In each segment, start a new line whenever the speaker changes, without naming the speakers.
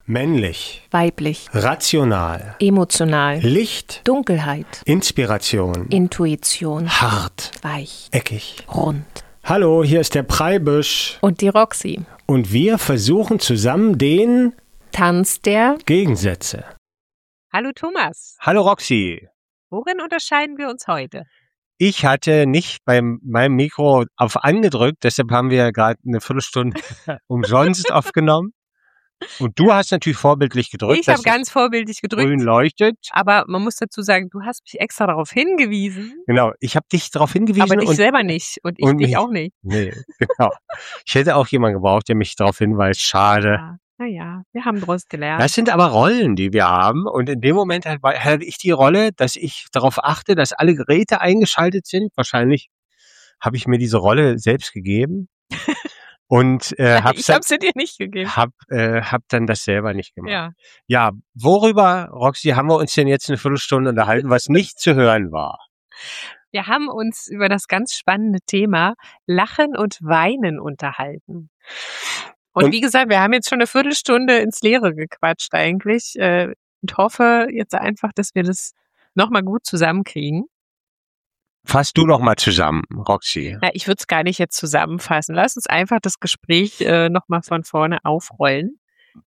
Männlich,
weiblich,
rational,
emotional,
Licht,
Dunkelheit,
Inspiration,
Intuition,
hart,
weich,
eckig.
rund.
Hallo, hier ist der Preibisch
Und die Roxy.
und wir versuchen zusammen den
Tanz der
Gegensätze.
Hallo Thomas,
Hallo Roxy.
worin unterscheiden wir uns heute?
Ich hatte nicht bei meinem Mikro auf angedrückt, deshalb haben wir gerade eine Viertelstunde umsonst aufgenommen. Und du hast natürlich vorbildlich gedrückt,
Ich habe
dass
ganz vorbildlich
es grün
gedrückt,
leuchtet.
aber man muss dazu sagen, du hast mich extra darauf hingewiesen,
Genau, ich habe dich darauf hingewiesen.
aber dich
und
selber nicht und ich
und
dich
mich-
auch nicht.
Nee, genau. Ich hätte auch jemanden gebraucht, der mich darauf hinweist. Schade.
Ja, naja, wir haben daraus gelernt.
Das sind aber Rollen, die wir haben. Und in dem Moment hatte ich die Rolle, dass ich darauf achte, dass alle Geräte eingeschaltet sind. Wahrscheinlich habe ich mir diese Rolle selbst gegeben. Und
ich habe sie dir nicht gegeben.
hab dann das selber nicht gemacht.
Ja.
Ja, worüber, Roxy, haben wir uns denn jetzt eine Viertelstunde unterhalten, was nicht zu hören war?
Wir haben uns über das ganz spannende Thema Lachen und Weinen unterhalten. Und wie gesagt, wir haben jetzt schon eine Viertelstunde ins Leere gequatscht eigentlich und hoffe jetzt einfach, dass wir das nochmal gut zusammenkriegen.
Fass du noch mal zusammen, Roxy.
Na, ich würde es gar nicht jetzt zusammenfassen. Lass uns einfach das Gespräch nochmal von vorne aufrollen.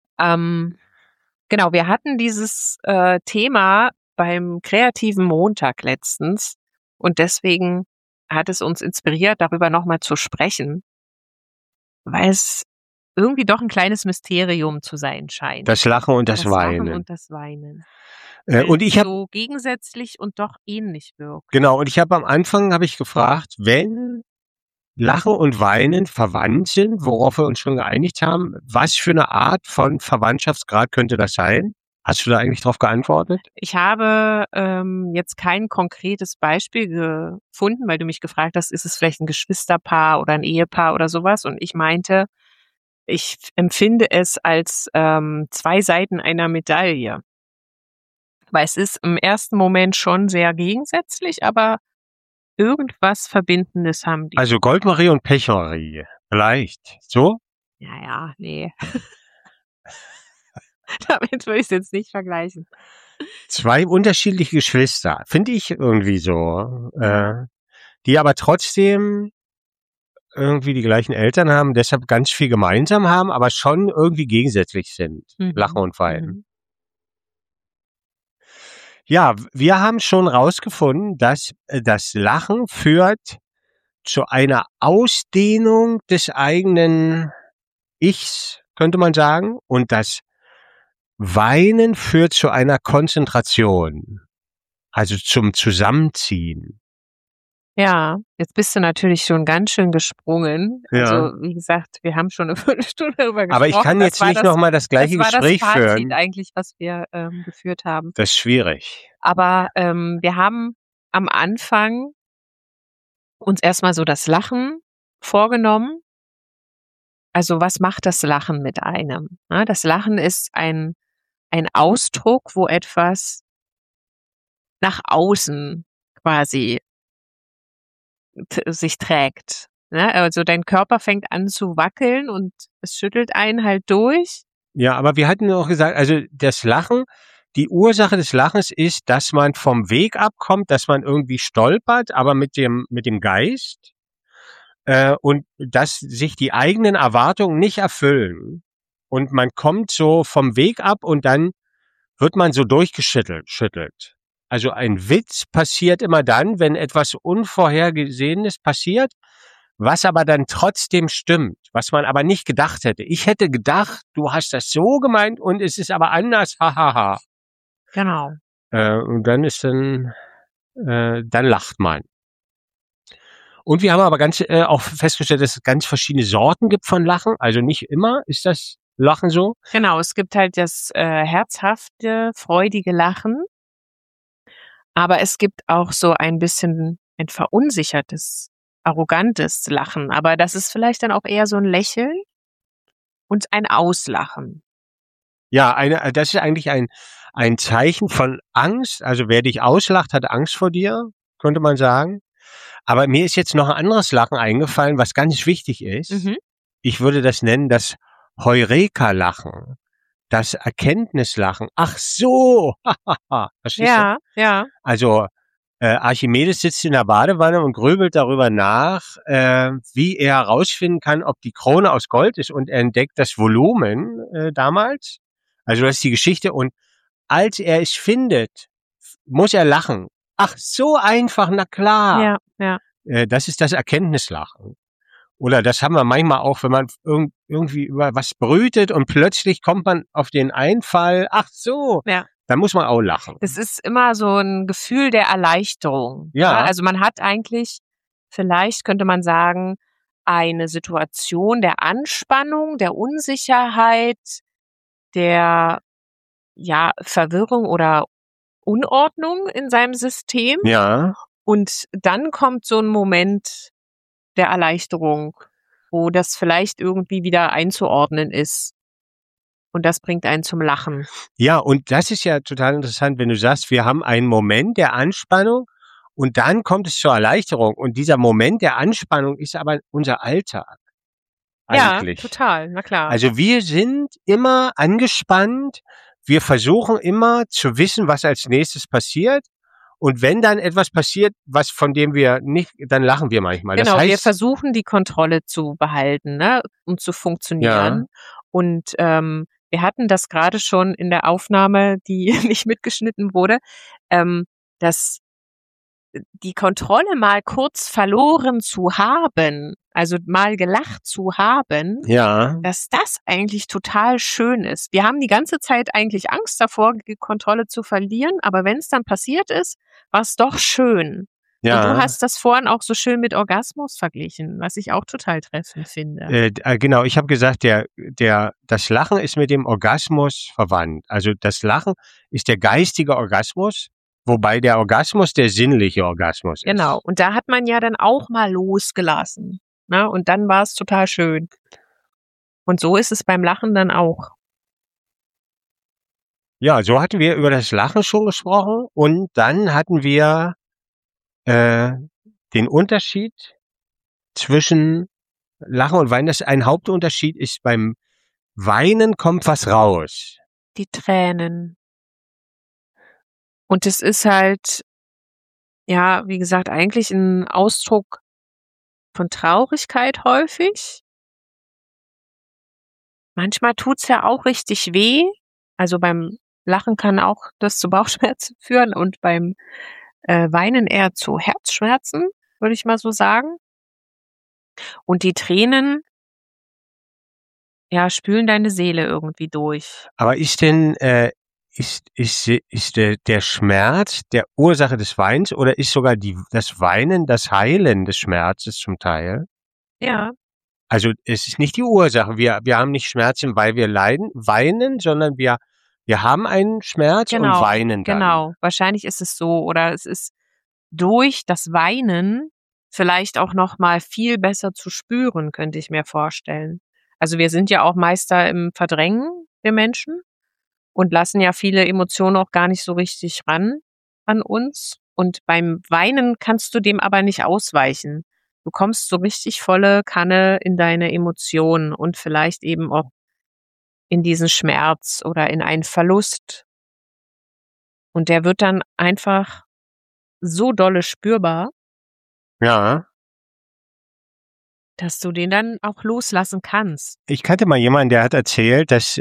Genau, wir hatten dieses Thema beim Kreativen Montag letztens und deswegen hat es uns inspiriert, darüber nochmal zu sprechen, weil es irgendwie doch ein kleines Mysterium zu sein scheint.
Das Lachen und das
Lachen
Weinen.
und das Weinen.
Und ich habe
so gegensätzlich und doch ähnlich wirkt.
genau, und ich habe am Anfang habe ich gefragt, wenn Lachen und Weinen verwandt sind, worauf wir uns schon geeinigt haben, was für eine Art von Verwandtschaftsgrad könnte das sein? Hast du da eigentlich drauf geantwortet?
Ich habe jetzt kein konkretes Beispiel gefunden, weil du mich gefragt hast, ist es vielleicht ein Geschwisterpaar oder ein Ehepaar oder sowas? Und ich meinte, ich empfinde es als zwei Seiten einer Medaille. Weil es ist im ersten Moment schon sehr gegensätzlich, aber irgendwas Verbindendes haben die.
Also Goldmarie und Pechmarie, vielleicht. So?
Ja, nee. Damit würde ich es jetzt nicht vergleichen.
Zwei unterschiedliche Geschwister, finde ich irgendwie so, die aber trotzdem irgendwie die gleichen Eltern haben, deshalb ganz viel gemeinsam haben, aber schon irgendwie gegensätzlich sind. Lachen und Weinen.
Mhm.
Ja, wir haben schon rausgefunden, dass das Lachen führt zu einer Ausdehnung des eigenen Ichs, könnte man sagen, und das Weinen führt zu einer Konzentration, also zum Zusammenziehen.
Ja, jetzt bist du natürlich schon ganz schön gesprungen.
Ja.
Also, wie gesagt, wir haben schon eine Viertelstunde darüber gesprochen.
Aber ich kann jetzt nicht nochmal das gleiche
das war
Gespräch
das Fazit
führen.
eigentlich, was wir geführt haben.
Das ist schwierig.
Aber wir haben am Anfang uns erstmal so das Lachen vorgenommen. Also, was macht das Lachen mit einem? Ja, das Lachen ist ein Ausdruck, wo etwas nach außen quasi sich trägt. Ne? Also dein Körper fängt an zu wackeln und es schüttelt einen halt durch.
Ja, aber wir hatten auch gesagt, also das Lachen, die Ursache des Lachens ist, dass man vom Weg abkommt, dass man irgendwie stolpert, aber mit dem Geist und dass sich die eigenen Erwartungen nicht erfüllen und man kommt so vom Weg ab und dann wird man so durchgeschüttelt. Also ein Witz passiert immer dann, wenn etwas Unvorhergesehenes passiert, was aber dann trotzdem stimmt, was man aber nicht gedacht hätte. Ich hätte gedacht, du hast das so gemeint und es ist aber anders, hahaha.
Genau.
Und dann ist dann lacht man. Und wir haben aber auch festgestellt, dass es ganz verschiedene Sorten gibt von Lachen. Also nicht immer ist das Lachen so.
Genau, es gibt halt das herzhafte, freudige Lachen. Aber es gibt auch so ein bisschen ein verunsichertes, arrogantes Lachen. Aber das ist vielleicht dann auch eher so ein Lächeln und ein Auslachen.
Ja, das ist eigentlich ein Zeichen von Angst. Also wer dich auslacht, hat Angst vor dir, könnte man sagen. Aber mir ist jetzt noch ein anderes Lachen eingefallen, was ganz wichtig ist.
Mhm.
Ich würde das nennen das Heureka-Lachen. das Erkenntnislachen. Ach so, verstehst du?
Ja.
Also Archimedes sitzt in der Badewanne und grübelt darüber nach, wie er herausfinden kann, ob die Krone aus Gold ist, und er entdeckt das Volumen damals. Also das ist die Geschichte, und als er es findet, muss er lachen. Ach, so einfach, na klar.
Ja.
Das ist das Erkenntnislachen. Oder das haben wir manchmal auch, wenn man irgendwie über was brütet und plötzlich kommt man auf den Einfall, ach so,
Ja.
dann muss man auch lachen.
Es ist immer so ein Gefühl der Erleichterung.
Ja.
Ne? Also man hat eigentlich, vielleicht könnte man sagen, eine Situation der Anspannung, der Unsicherheit, der Verwirrung oder Unordnung in seinem System.
Ja,
Und dann kommt so ein Moment der Erleichterung, wo das vielleicht irgendwie wieder einzuordnen ist. Und das bringt einen zum Lachen.
ja, und das ist ja total interessant, wenn du sagst, wir haben einen Moment der Anspannung und dann kommt es zur Erleichterung. Und dieser Moment der Anspannung ist aber unser Alltag. Eigentlich.
Ja, total, na klar.
Also wir sind immer angespannt. Wir versuchen immer zu wissen, was als nächstes passiert. Und wenn dann etwas passiert, was von dem wir nicht, dann lachen wir manchmal.
Genau,
das heißt,
wir versuchen die Kontrolle zu behalten, ne, und zu funktionieren. Und wir hatten das gerade schon in der Aufnahme, die nicht mitgeschnitten wurde, dass die Kontrolle mal kurz verloren zu haben, also mal gelacht zu haben,
ja,
dass das eigentlich total schön ist. Wir haben die ganze Zeit eigentlich Angst davor, die Kontrolle zu verlieren, aber wenn es dann passiert ist, war es doch schön.
ja.
Und du hast das vorhin auch so schön mit Orgasmus verglichen, was ich auch total treffend finde.
Genau, ich habe gesagt, das Lachen ist mit dem Orgasmus verwandt. Also das Lachen ist der geistige Orgasmus, wobei der Orgasmus der sinnliche Orgasmus ist.
Genau. Und da hat man ja dann auch mal losgelassen. Ne? Und dann war es total schön. Und so ist es beim Lachen dann auch.
Ja, so hatten wir über das Lachen schon gesprochen, und dann hatten wir den Unterschied zwischen Lachen und Weinen. Ein Hauptunterschied ist, beim Weinen kommt was raus.
Die Tränen. Und es ist halt, ja, wie gesagt, eigentlich ein Ausdruck von Traurigkeit häufig. Manchmal tut's ja auch richtig weh. Also beim Lachen kann auch das zu Bauchschmerzen führen und beim Weinen eher zu Herzschmerzen, würde ich mal so sagen. Und die Tränen, ja, spülen deine Seele irgendwie durch.
Aber ist denn ist der Schmerz der Ursache des Weins, oder ist sogar das Weinen das Heilen des Schmerzes zum Teil?
Ja,
Also es ist nicht die Ursache. Wir haben nicht Schmerzen, weil wir weinen, sondern wir haben einen Schmerz und weinen dann.
genau. Wahrscheinlich ist es so. Oder es ist durch das Weinen vielleicht auch noch mal viel besser zu spüren, könnte ich mir vorstellen. Also wir sind ja auch Meister im Verdrängen, wir Menschen, und lassen ja viele Emotionen auch gar nicht so richtig ran an uns. Und beim Weinen kannst du dem aber nicht ausweichen. Du kommst so richtig volle Kanne in deine Emotionen und vielleicht eben auch in diesen Schmerz oder in einen Verlust. Und der wird dann einfach so dolle spürbar,
Ja.
dass du den dann auch loslassen kannst.
Ich kannte mal jemanden, der hat erzählt, dass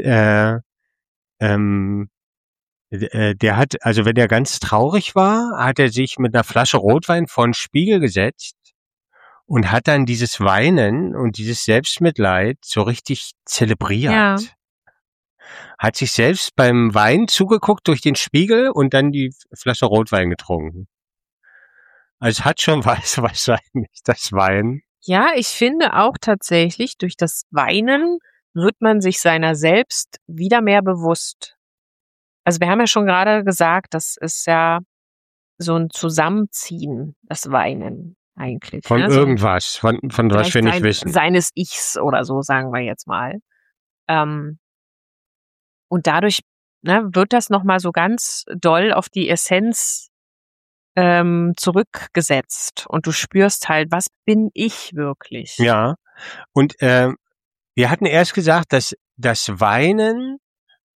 der hat, also wenn er ganz traurig war, hat er sich mit einer Flasche Rotwein vor den Spiegel gesetzt und hat dann dieses Weinen und dieses Selbstmitleid so richtig zelebriert.
Ja.
Hat sich selbst beim Wein zugeguckt durch den Spiegel und dann die Flasche Rotwein getrunken. Also es hat schon was wahrscheinlich, das Wein.
Ja, ich finde auch tatsächlich, durch das Weinen wird man sich seiner selbst wieder mehr bewusst. Also wir haben ja schon gerade gesagt, das ist ja so ein Zusammenziehen, das Weinen eigentlich.
Von
ne? So
irgendwas, von was wir nicht wissen.
Seines Ichs oder so, sagen wir jetzt mal. Und dadurch wird das nochmal so ganz doll auf die Essenz zurückgesetzt. Und du spürst halt, was bin ich wirklich?
Ja, und wir hatten erst gesagt, dass das Weinen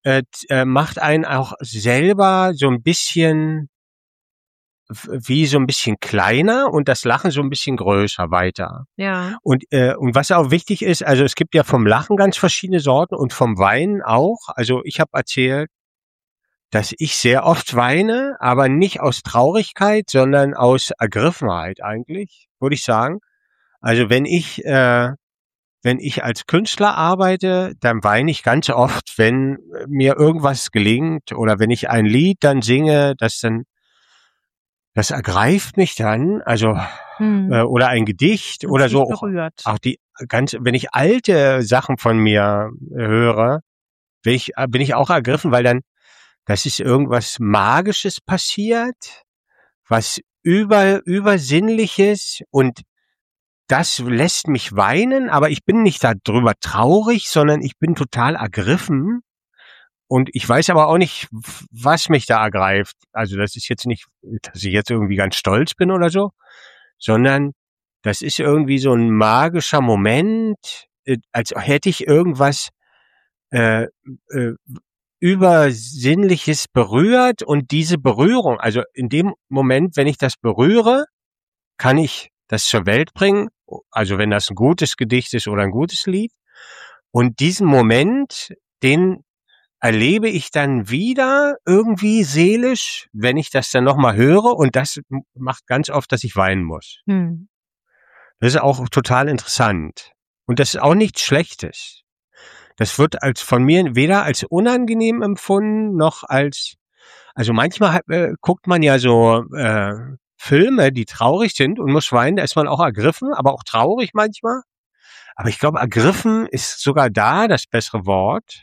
macht einen auch selber so ein bisschen wie so ein bisschen kleiner und das Lachen so ein bisschen größer weiter.
Ja.
Und was auch wichtig ist, also es gibt ja vom Lachen ganz verschiedene Sorten und vom Weinen auch. Also ich habe erzählt, dass ich sehr oft weine, aber nicht aus Traurigkeit, sondern aus Ergriffenheit eigentlich, würde ich sagen. Also wenn ich als Künstler arbeite, dann weine ich ganz oft, wenn mir irgendwas gelingt oder wenn ich ein Lied dann singe, das ergreift mich dann, also oder ein Gedicht
Und
oder
dich
so auch
berührt.
wenn ich alte Sachen von mir höre, bin ich auch ergriffen, weil dann das ist irgendwas Magisches passiert, was Übersinnliches und das lässt mich weinen, aber ich bin nicht darüber traurig, sondern ich bin total ergriffen. Und ich weiß aber auch nicht, was mich da ergreift. Also das ist jetzt nicht, dass ich jetzt irgendwie ganz stolz bin oder so, sondern das ist irgendwie so ein magischer Moment, als hätte ich irgendwas äh, äh, Übersinnliches berührt und diese Berührung, also in dem Moment, wenn ich das berühre, kann ich das zur Welt bringen, also wenn das ein gutes Gedicht ist oder ein gutes Lied. Und diesen Moment, den erlebe ich dann wieder irgendwie seelisch, wenn ich das dann nochmal höre und das macht ganz oft, dass ich weinen muss. Das ist auch total interessant. Und das ist auch nichts Schlechtes. Das wird von mir weder als unangenehm empfunden, noch also manchmal guckt man ja so Filme, die traurig sind und muss weinen, da ist man auch ergriffen, aber auch traurig manchmal. Aber ich glaube, ergriffen ist sogar da das bessere Wort.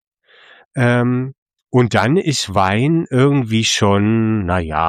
Und dann ist Wein irgendwie schon,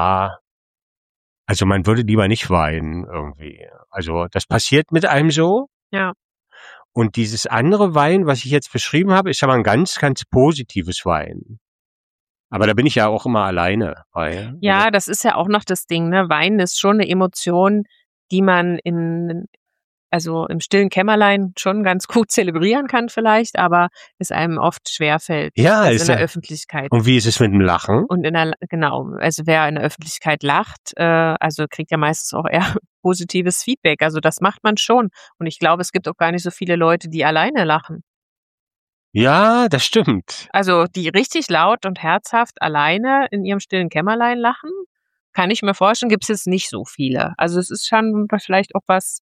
also man würde lieber nicht weinen irgendwie. Also das passiert mit einem so.
Ja.
Und dieses andere Wein, was ich jetzt beschrieben habe, ist aber ein ganz, ganz positives Wein. Aber da bin ich ja auch immer alleine bei.
Ja, das ist ja auch noch das Ding, ne? Weinen ist schon eine Emotion, die man im stillen Kämmerlein schon ganz gut zelebrieren kann vielleicht, aber es einem oft schwerfällt.
Ja,
also
ist
in der
ja.
Öffentlichkeit.
Und wie ist es mit dem Lachen?
Und genau, also wer in der Öffentlichkeit lacht, also kriegt ja meistens auch eher positives Feedback. Also das macht man schon. Und ich glaube, es gibt auch gar nicht so viele Leute, die alleine lachen.
Ja, das stimmt.
Also die richtig laut und herzhaft alleine in ihrem stillen Kämmerlein lachen, kann ich mir vorstellen, gibt es jetzt nicht so viele. Also es ist schon vielleicht auch was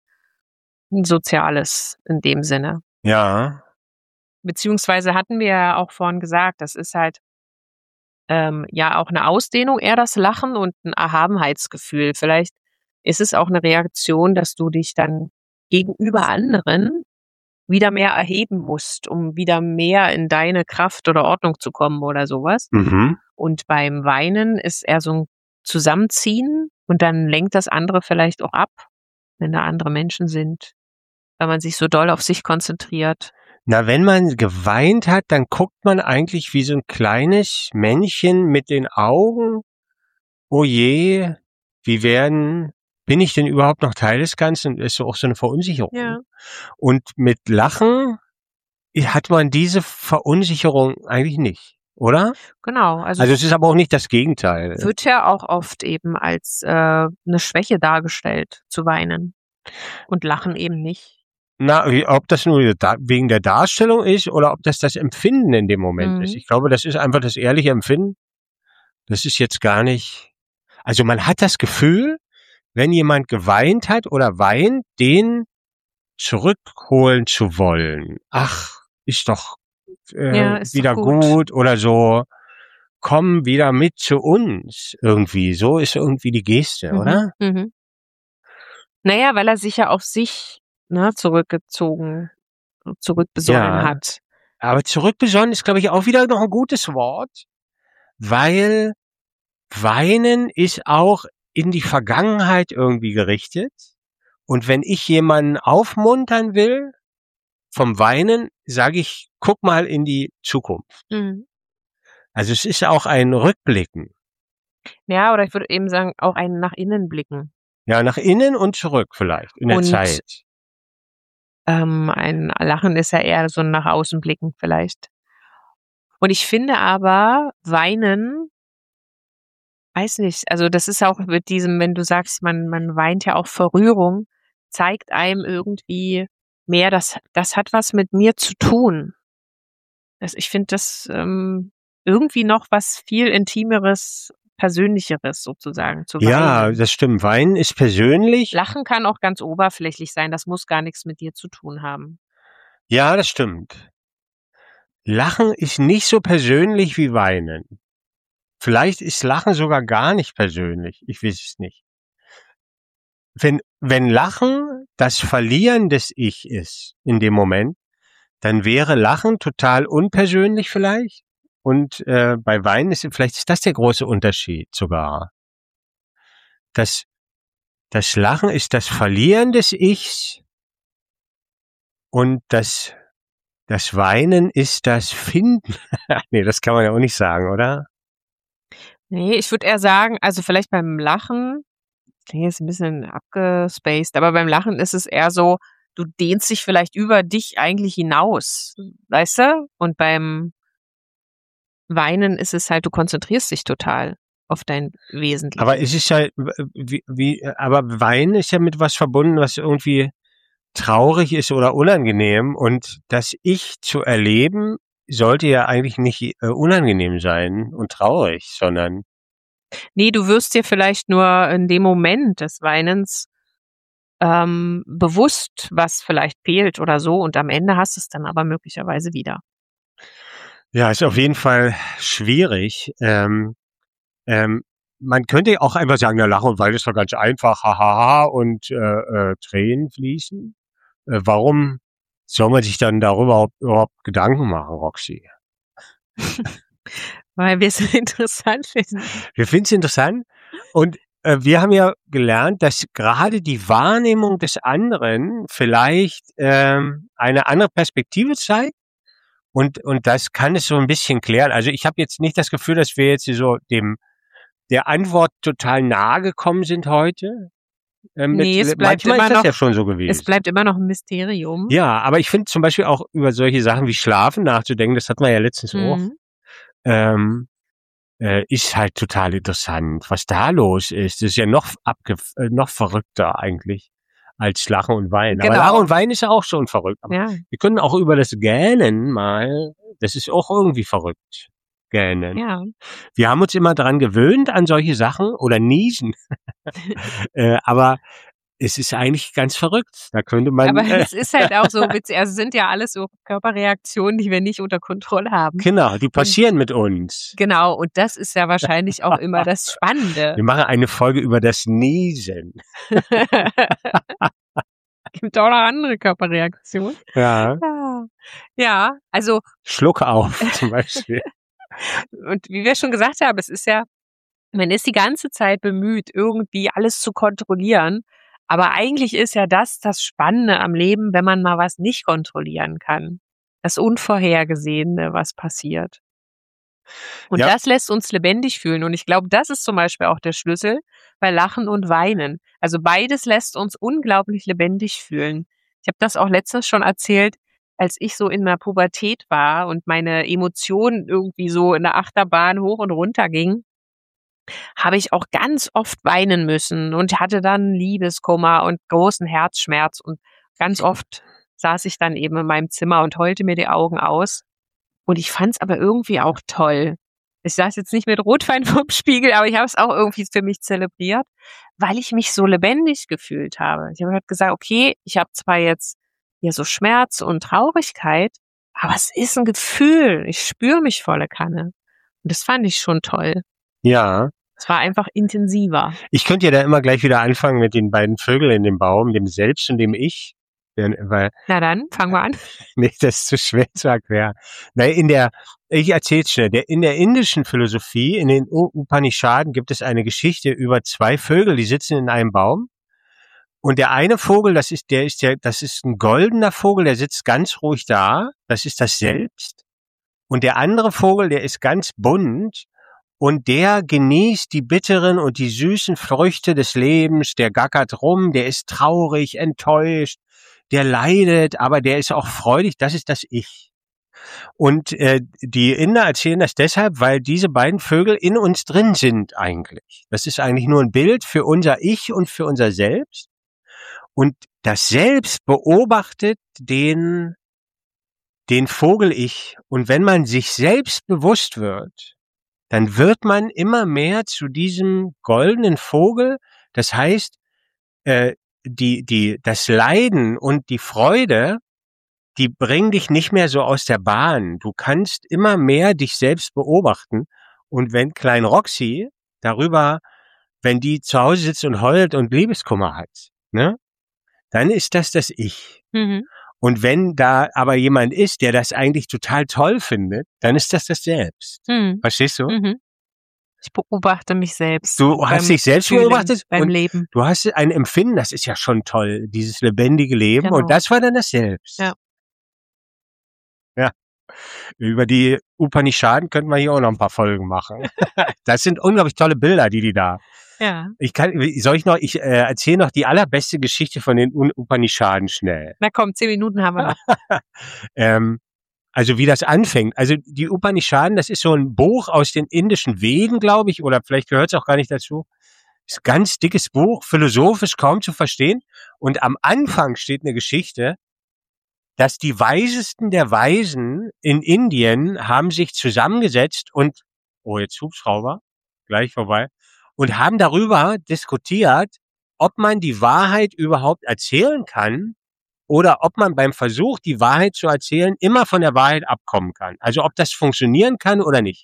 Soziales in dem Sinne.
Ja.
Beziehungsweise hatten wir ja auch vorhin gesagt, das ist halt ja auch eine Ausdehnung eher das Lachen und ein Erhabenheitsgefühl. Vielleicht ist es auch eine Reaktion, dass du dich dann gegenüber anderen wieder mehr erheben musst, um wieder mehr in deine Kraft oder Ordnung zu kommen oder sowas.
Mhm.
Und beim Weinen ist eher so ein Zusammenziehen und dann lenkt das andere vielleicht auch ab, wenn da andere Menschen sind, weil man sich so doll auf sich konzentriert.
Na, wenn man geweint hat, dann guckt man eigentlich wie so ein kleines Männchen mit den Augen. Oh je, bin ich denn überhaupt noch Teil des Ganzen? Ist so auch so eine Verunsicherung.
Ja.
Und mit Lachen hat man diese Verunsicherung eigentlich nicht, oder?
Genau. Also
Also es ist aber auch nicht das Gegenteil.
wird ja auch oft eben als eine Schwäche dargestellt, zu weinen. Und Lachen eben nicht.
Na, ob das nur wegen der Darstellung ist oder ob das Empfinden in dem Moment ist. Ich glaube, das ist einfach das ehrliche Empfinden. Das ist jetzt gar nicht. Also man hat das Gefühl, wenn jemand geweint hat oder weint, den zurückholen zu wollen. Ach, ist doch
Ist
wieder
doch gut.
gut oder so. Komm wieder mit zu uns irgendwie. So ist irgendwie die Geste, oder?
Mhm. Naja, weil er sich ja auf sich zurückbesonnen hat.
Aber zurückbesonnen ist, glaube ich, auch wieder noch ein gutes Wort, weil Weinen ist auch in die Vergangenheit irgendwie gerichtet. Und wenn ich jemanden aufmuntern will, vom Weinen, sage ich, guck mal in die Zukunft. Also es ist auch ein Rückblicken.
Ja, oder ich würde eben sagen, auch ein nach innen blicken.
Ja, nach innen und zurück vielleicht in der
Und
Zeit.
ein Lachen ist ja eher so ein nach außen blicken vielleicht. Und ich finde aber, Weinen, weiß nicht, also das ist auch mit diesem, wenn du sagst, man weint ja auch vor Rührung, zeigt einem irgendwie mehr, das hat was mit mir zu tun. Ich finde das irgendwie noch was viel Intimeres, Persönlicheres sozusagen zu
Ja,
weinen.
das stimmt. Weinen ist persönlich.
Lachen kann auch ganz oberflächlich sein, das muss gar nichts mit dir zu tun haben.
Ja, das stimmt. Lachen ist nicht so persönlich wie Weinen. Vielleicht ist Lachen sogar gar nicht persönlich. Ich weiß es nicht. Wenn Lachen das Verlieren des Ich ist in dem Moment, dann wäre Lachen total unpersönlich vielleicht. Und bei Weinen vielleicht ist das der große Unterschied sogar. Das Lachen ist das Verlieren des Ichs und das Weinen ist das Finden. Nee, das kann man ja auch nicht sagen, oder?
Nee, ich würde eher sagen, also vielleicht beim Lachen, klingt jetzt ein bisschen abgespaced, aber beim Lachen ist es eher so, du dehnst dich vielleicht über dich eigentlich hinaus, weißt du? Und beim Weinen ist es halt, du konzentrierst dich total auf dein Wesentliches.
Aber es ist ja, aber Weinen ist ja mit was verbunden, was irgendwie traurig ist oder unangenehm. Und das Ich zu erleben, sollte ja eigentlich nicht unangenehm sein und traurig, sondern
Nee, du wirst dir vielleicht nur in dem Moment des Weinens bewusst, was vielleicht fehlt oder so, und am Ende hast du es dann aber möglicherweise wieder.
ja, ist auf jeden Fall schwierig. Man könnte auch einfach sagen, na, Lachen und Weinen ist doch ganz einfach, hahaha, und Tränen fließen. Warum soll man sich dann darüber überhaupt Gedanken machen, Roxy?
Weil wir es interessant finden.
Wir finden es interessant und wir haben ja gelernt, dass gerade die Wahrnehmung des anderen vielleicht eine andere Perspektive zeigt und das kann es so ein bisschen klären. Also ich habe jetzt nicht das Gefühl, dass wir jetzt so der Antwort total nahe gekommen sind heute.
Nee, es bleibt
manchmal
immer
ist das
noch,
ja schon so gewesen.
es bleibt immer noch ein Mysterium.
Ja, aber ich finde zum Beispiel auch über solche Sachen wie Schlafen nachzudenken, das hat man ja letztens auch, ist halt total interessant, was da los ist. Das ist ja noch verrückter eigentlich als Lachen und Weinen.
Genau.
Aber Lachen und Weinen ist ja auch schon verrückt. Aber
Ja.
wir können auch über das Gähnen mal, das ist auch irgendwie verrückt. Gähnen.
Ja.
Wir haben uns immer daran gewöhnt an solche Sachen oder Niesen. Aber es ist eigentlich ganz verrückt. Da könnte man.
Aber es ist halt auch so witzig. Also sind ja alles so Körperreaktionen, die wir nicht unter Kontrolle haben.
Genau, die passieren mit uns.
Genau, und das ist ja wahrscheinlich auch immer das Spannende.
Wir machen eine Folge über das Niesen.
Gibt auch noch andere Körperreaktionen.
Ja.
Ja, also.
Schluck auf, zum Beispiel.
Und wie wir schon gesagt haben, es ist ja, man ist die ganze Zeit bemüht, irgendwie alles zu kontrollieren. Aber eigentlich ist ja das Spannende am Leben, wenn man mal was nicht kontrollieren kann. Das Unvorhergesehene, was passiert. Und das lässt uns lebendig fühlen. Und ich glaube, das ist zum Beispiel auch der Schlüssel bei Lachen und Weinen. Also beides lässt uns unglaublich lebendig fühlen. Ich habe das auch letztens schon erzählt, als ich so in der Pubertät war und meine Emotionen irgendwie so in der Achterbahn hoch und runter gingen, habe ich auch ganz oft weinen müssen und hatte dann Liebeskummer und großen Herzschmerz. Und ganz oft saß ich dann eben in meinem Zimmer und heulte mir die Augen aus. Und ich fand es aber irgendwie auch toll. Ich saß jetzt nicht mit Rotwein vorm Spiegel, aber ich habe es auch irgendwie für mich zelebriert, weil ich mich so lebendig gefühlt habe. Ich habe halt gesagt, okay, ich habe zwar jetzt hier so Schmerz und Traurigkeit, aber es ist ein Gefühl. Ich spüre mich volle Kanne. Und das fand ich schon toll.
Ja.
Es war einfach intensiver.
Ich könnte ja da immer gleich wieder anfangen mit den beiden Vögeln in dem Baum, dem Selbst und dem Ich. Weil,
na dann, fangen wir an.
Nee, das ist zu schwer zu erklären. Ich erzähl's schnell. In der indischen Philosophie, in den Upanishaden gibt es eine Geschichte über zwei Vögel, die sitzen in einem Baum. Und der eine Vogel, das ist ein goldener Vogel, der sitzt ganz ruhig da. Das ist das Selbst. Und der andere Vogel, der ist ganz bunt. Und der genießt die bitteren und die süßen Früchte des Lebens. Der gackert rum, der ist traurig, enttäuscht. Der leidet, aber der ist auch freudig. Das ist das Ich. Und die Inder erzählen das deshalb, weil diese beiden Vögel in uns drin sind eigentlich. Das ist eigentlich nur ein Bild für unser Ich und für unser Selbst. Und das Selbst beobachtet den Vogel-Ich. Und wenn man sich selbst bewusst wird, dann wird man immer mehr zu diesem goldenen Vogel. Das heißt, das Leiden und die Freude, die bringen dich nicht mehr so aus der Bahn. Du kannst immer mehr dich selbst beobachten. Und wenn Klein Roxy darüber, wenn die zu Hause sitzt und heult und Liebeskummer hat, ne, dann ist das Ich.
Mhm.
Und wenn da aber jemand ist, der das eigentlich total toll findet, dann ist das Selbst.
Mhm.
Verstehst du?
Mhm. Ich beobachte mich selbst.
Du hast dich selbst beobachtet
beim
und
Leben.
du hast ein Empfinden, das ist ja schon toll, dieses lebendige Leben.
Genau.
Und das war dann das Selbst.
Ja.
Ja. Über die Upanishaden könnten wir hier auch noch ein paar Folgen machen. Das sind unglaublich tolle Bilder, die da.
Ja.
Ich erzähle noch die allerbeste Geschichte von den Upanishaden schnell.
Na komm, 10 Minuten haben wir noch.
Also wie das anfängt. Also die Upanishaden, das ist so ein Buch aus den indischen Veden, glaube ich, oder vielleicht gehört es auch gar nicht dazu. Ist ein ganz dickes Buch, philosophisch kaum zu verstehen. Und am Anfang steht eine Geschichte, dass die Weisesten der Weisen in Indien haben sich zusammengesetzt und, oh jetzt Hubschrauber, gleich vorbei, und haben darüber diskutiert, ob man die Wahrheit überhaupt erzählen kann oder ob man beim Versuch, die Wahrheit zu erzählen, immer von der Wahrheit abkommen kann. Also ob das funktionieren kann oder nicht.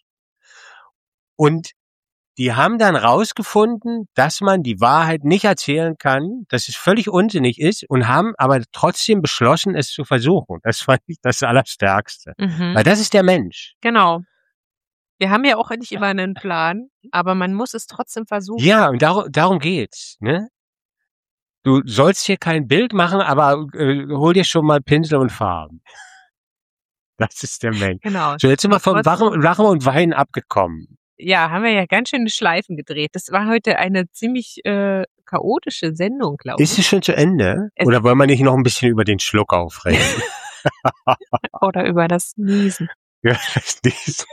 Und die haben dann rausgefunden, dass man die Wahrheit nicht erzählen kann, dass es völlig unsinnig ist und haben aber trotzdem beschlossen, es zu versuchen. Das fand ich das Allerstärkste.
Mhm.
Weil das ist der Mensch.
Genau. Wir haben ja auch nicht immer einen Plan, aber man muss es trotzdem versuchen.
Ja, und darum geht's, ne? Du sollst hier kein Bild machen, aber hol dir schon mal Pinsel und Farben. Das ist der Mensch.
Genau.
So, jetzt sind wir vom Lachen und Weinen abgekommen.
Ja, haben wir ja ganz schöne Schleifen gedreht. Das war heute eine ziemlich chaotische Sendung, glaube ich.
Ist es schon zu Ende? Oder wollen wir nicht noch ein bisschen über den Schluck aufregen?
Oder über das Niesen.
Ja, das Niesen.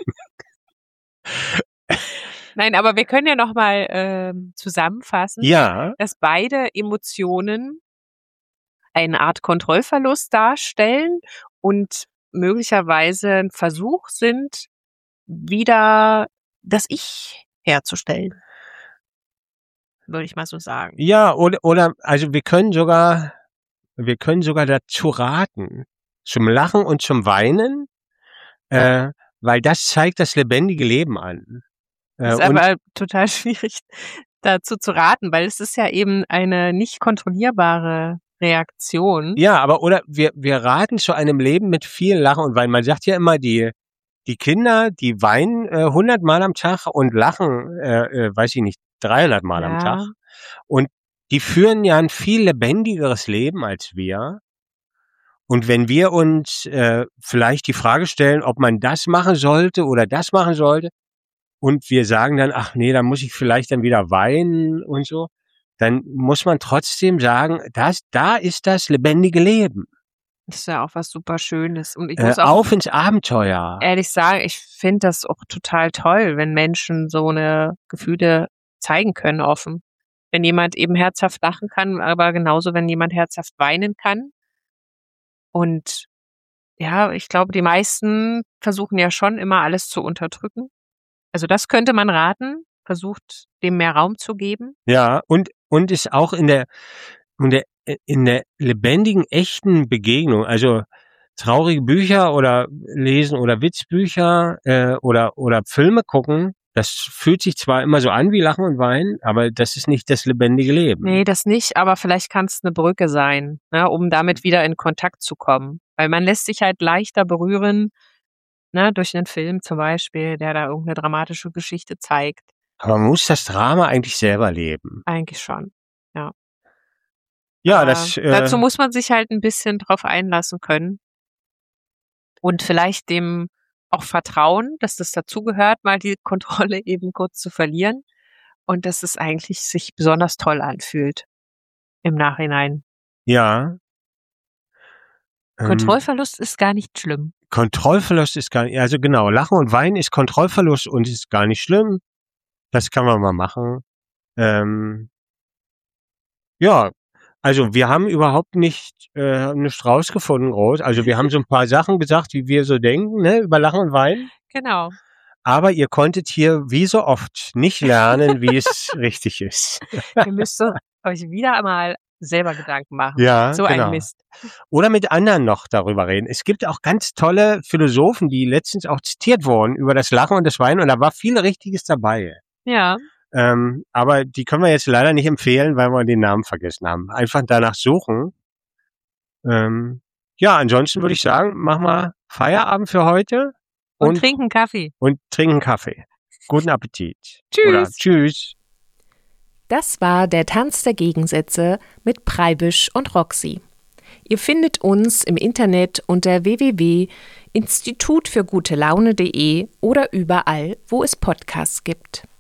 Nein, aber wir können ja noch mal zusammenfassen,
Ja.
dass beide Emotionen eine Art Kontrollverlust darstellen und möglicherweise ein Versuch sind, wieder das Ich herzustellen. Würde ich mal so sagen.
Ja, oder also wir können sogar dazu raten, zum Lachen und zum Weinen, weil das zeigt das lebendige Leben an.
Das ist aber total schwierig dazu zu raten, weil es ist ja eben eine nicht kontrollierbare Reaktion.
Ja, aber oder wir raten zu einem Leben mit viel Lachen und Weinen. Man sagt ja immer, die Kinder, die weinen 100 Mal am Tag und lachen, weiß ich nicht, 300 Mal am Tag. Und die führen ja ein viel lebendigeres Leben als wir. Und wenn wir uns vielleicht die Frage stellen, ob man das machen sollte oder das machen sollte, und wir sagen dann, ach nee, da muss ich vielleicht dann wieder weinen und so, dann muss man trotzdem sagen, da ist das lebendige Leben.
Das ist ja auch was super Schönes. Und ich muss auch
auf ins Abenteuer.
Ehrlich sagen, ich finde das auch total toll, wenn Menschen so eine Gefühle zeigen können offen. Wenn jemand eben herzhaft lachen kann, aber genauso, wenn jemand herzhaft weinen kann. Und ja, ich glaube, die meisten versuchen ja schon immer alles zu unterdrücken. Also das könnte man raten, versucht dem mehr Raum zu geben.
Ja, und ist auch in der lebendigen, echten Begegnung, also traurige Bücher oder lesen oder Witzbücher oder Filme gucken, das fühlt sich zwar immer so an wie Lachen und Weinen, aber das ist nicht das lebendige Leben.
Nee, das nicht, aber vielleicht kann es eine Brücke sein, ne, um damit wieder in Kontakt zu kommen. Weil man lässt sich halt leichter berühren, ne, durch einen Film zum Beispiel, der da irgendeine dramatische Geschichte zeigt.
Aber man muss das Drama eigentlich selber leben.
Eigentlich schon, ja.
Ja,
aber dazu muss man sich halt ein bisschen drauf einlassen können. Und vielleicht dem auch vertrauen, dass das dazugehört, mal die Kontrolle eben kurz zu verlieren. Und dass es eigentlich sich besonders toll anfühlt im Nachhinein.
Ja.
Kontrollverlust ist gar nicht schlimm.
Kontrollverlust ist gar nicht, also genau, Lachen und Weinen ist Kontrollverlust und ist gar nicht schlimm. Das kann man mal machen. Ja, also wir haben überhaupt nicht rausgefunden groß. Also wir haben so ein paar Sachen gesagt, wie wir so denken, ne, über Lachen und Weinen.
Genau.
Aber ihr konntet hier wie so oft nicht lernen, wie es richtig ist.
Ihr müsst euch wieder einmal selber Gedanken machen.
Ja,
So
genau.
ein Mist.
Oder mit anderen noch darüber reden. Es gibt auch ganz tolle Philosophen, die letztens auch zitiert wurden über das Lachen und das Weinen und da war viel Richtiges dabei.
Ja.
Aber die können wir jetzt leider nicht empfehlen, weil wir den Namen vergessen haben. Einfach danach suchen. Ja, ansonsten würde ich sagen, machen wir Feierabend für heute.
Und trinken Kaffee.
Und trinken Kaffee. Guten Appetit.
Tschüss.
Oder tschüss.
Das war der Tanz der Gegensätze mit Preibisch und Roxy. Ihr findet uns im Internet unter www.institutfürgutelaune.de oder überall, wo es Podcasts gibt.